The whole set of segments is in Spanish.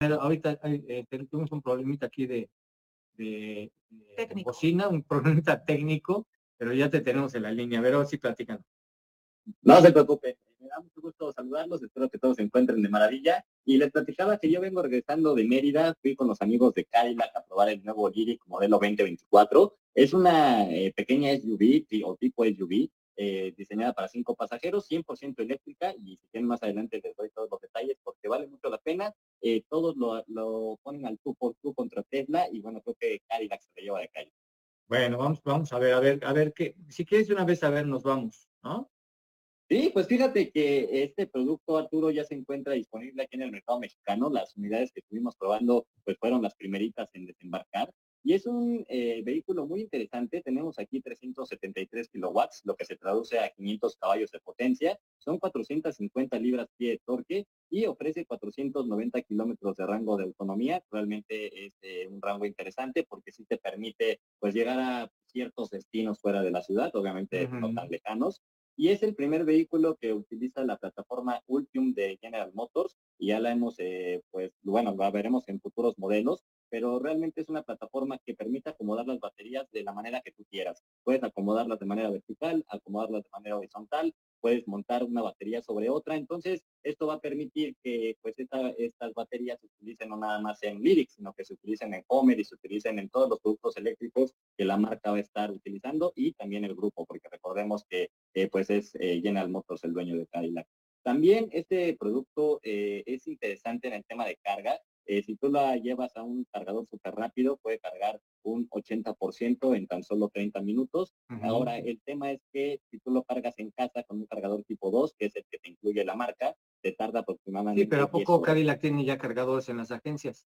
Pero ahorita tuvimos un problemita aquí de Técnico. bocina, un problemita técnico, pero ya te tenemos en la línea. A ver, ahora sí platican. No se preocupe, me da mucho gusto saludarlos, espero que todos se encuentren de maravilla. Y les platicaba que yo vengo regresando de Mérida, fui con los amigos de Cadillac a probar el nuevo Lyriq modelo 2024. Es una pequeña SUV o tipo SUV diseñada para 5 pasajeros, 100% eléctrica, y si quieren más adelante les doy todos los detalles porque vale mucho la pena. Todos lo ponen al tú por tú contra Tesla y bueno, creo que Cadillac se le lleva de calle. Bueno, vamos a ver qué, si quieres de una vez a ver, nos vamos, ¿no? Sí, pues fíjate que este producto, Arturo, ya se encuentra disponible aquí en el mercado mexicano. Las unidades que estuvimos probando pues fueron las primeritas en desembarcar. Y es un vehículo muy interesante. Tenemos aquí 373 kilowatts, lo que se traduce a 500 caballos de potencia. Son 450 libras-pie de torque y ofrece 490 kilómetros de rango de autonomía. Realmente es un rango interesante porque sí te permite pues llegar a ciertos destinos fuera de la ciudad, obviamente no tan lejanos. Y es el primer vehículo que utiliza la plataforma Ultium de General Motors y ya la hemos, pues bueno, la veremos en futuros modelos, pero realmente es una plataforma que permite acomodar las baterías de la manera que tú quieras. Puedes acomodarlas de manera vertical, acomodarlas de manera horizontal, puedes montar una batería sobre otra. Entonces, esto va a permitir que pues estas baterías se utilicen no nada más en Lyriq, sino que se utilicen en Homer y se utilicen en todos los productos eléctricos que la marca va a estar utilizando y también el grupo, porque recordemos que pues es General Motors el dueño de Cadillac. También este producto es interesante en el tema de carga. Si tú la llevas a un cargador súper rápido, puede cargar un 80% en tan solo 30 minutos. Ahora, el tema es que si tú lo cargas en casa con un cargador tipo 2, que es el que te incluye la marca, te tarda Sí, aproximadamente pero ¿a 10 poco horas. Cadillac tiene ya cargadores en las agencias?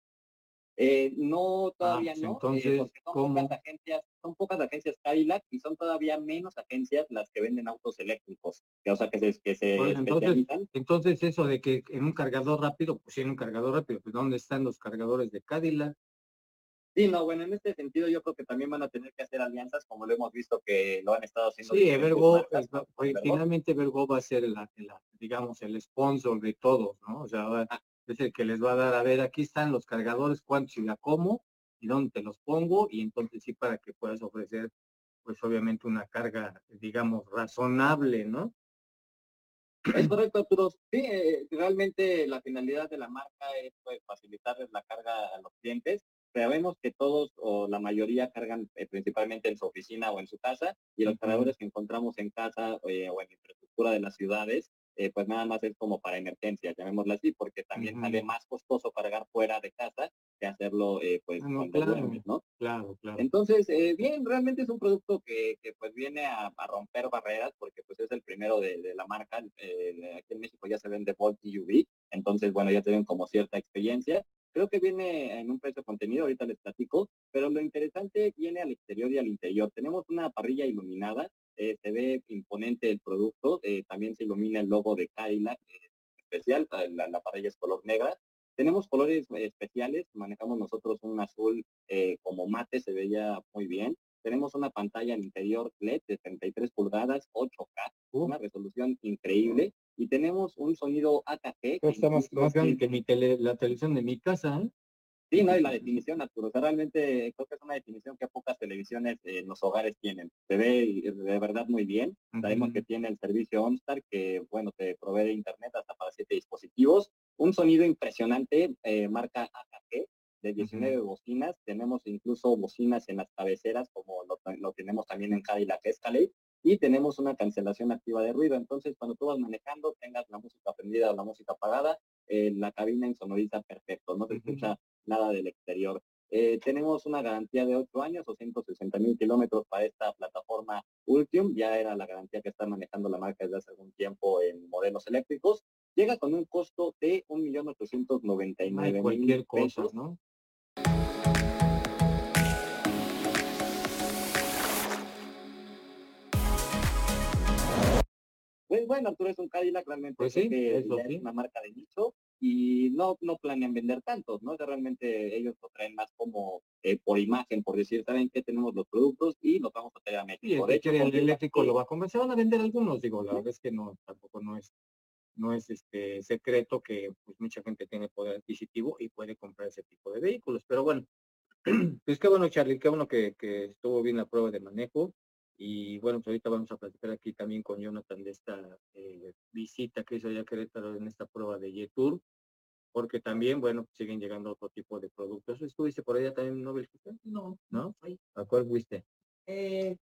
No, todavía Pues no, entonces, porque ¿cómo? son pocas agencias Cadillac y son todavía menos agencias las que venden autos eléctricos, o sea, que se Pues especializan. entonces eso de que en un cargador rápido, pues sí, en un cargador rápido, pues ¿dónde están los cargadores de Cadillac? Sí, no, bueno, en este sentido yo creo que también van a tener que hacer alianzas, como lo hemos visto que lo han estado haciendo Sí, diferentes marcas con Evergo. finalmente Evergo va a ser digamos, el sponsor de todos, ¿no? O sea, Ah, es el que les va a dar, a ver, aquí están los cargadores, cuántos y la cómo, y dónde te los pongo, y entonces sí para que puedas ofrecer, pues obviamente una carga, digamos, razonable, ¿no? es correcto, Arturo. Sí, realmente la finalidad de la marca es pues, facilitarles la carga a los clientes. Sabemos que todos o la mayoría cargan principalmente en su oficina o en su casa y los Ujú. cargadores que encontramos en casa o en infraestructura de las ciudades, pues nada más es como para emergencias, llamémosla así, porque también sale Ujú. más costoso cargar fuera de casa que hacerlo pues No, cuando duermes, claro, ¿no? claro, claro. Entonces, bien, realmente es un producto que pues viene a romper barreras porque pues es el primero de la marca. Aquí en México ya se vende Volt EUV, entonces bueno, ya tienen como cierta experiencia. Creo que viene en un precio contenido, ahorita les platico, pero lo interesante viene al exterior y al interior. Tenemos una parrilla iluminada, se ve imponente el producto, también se ilumina el logo de Cadillac especial, la parrilla es color negra. Tenemos colores especiales, manejamos nosotros un azul como mate, se veía muy bien. Tenemos una pantalla al interior LED de 33 pulgadas, 8K, Uh, una resolución increíble. Y tenemos un sonido AKG que Está incluso más grande que tiene. la televisión de mi casa, ¿eh? Sí, no, y la definición, Arturo, o sea, realmente creo que es una definición que pocas televisiones en los hogares tienen. Se ve de verdad muy bien. Sabemos que Ujú. tiene el servicio OnStar, que, bueno, te provee de internet hasta para 7 dispositivos. Un sonido impresionante, marca AKG, de 19 Ujú. bocinas. Tenemos incluso bocinas en las cabeceras, como lo tenemos también en Cadillac Escalade. Y tenemos una cancelación activa de ruido. Entonces, cuando tú vas manejando, tengas la música prendida o la música apagada, la cabina insonoriza perfecto, no te Ujú. escucha nada del exterior. Tenemos una garantía de 8 años o 160,000 kilómetros para esta plataforma Ultium. Ya era la garantía que está manejando la marca desde hace algún tiempo en modelos eléctricos. Llega con un costo de un millón ochocientos noventa y No hay nueve mil cualquier cosa, pesos. ¿no? Pues bueno, Arturo, es un Cadillac, realmente Pues creo sí, que eso ya es sí. una marca de nicho y no planean vender tantos, ¿no? O sea, realmente ellos lo traen más como por imagen, por decir, ¿saben qué? Tenemos los productos y los vamos a traer a Y el México. De que hecho, quiere el confirman eléctrico lo que va a comprar. Se van a vender algunos, digo, la verdad es que no, tampoco no es. no es secreto que pues mucha gente tiene poder adquisitivo y puede comprar ese tipo de vehículos. Pero bueno, pues qué bueno, Charlie, qué bueno que estuvo bien la prueba de manejo. Y bueno, pues ahorita vamos a platicar aquí también con Jonathan de esta visita que hizo allá a Querétaro en esta prueba de Jetour, porque también, bueno, siguen llegando otro tipo de productos. ¿Estuviste por allá también, no, Bélgica? No, ¿No? fui. ¿A cuál fuiste?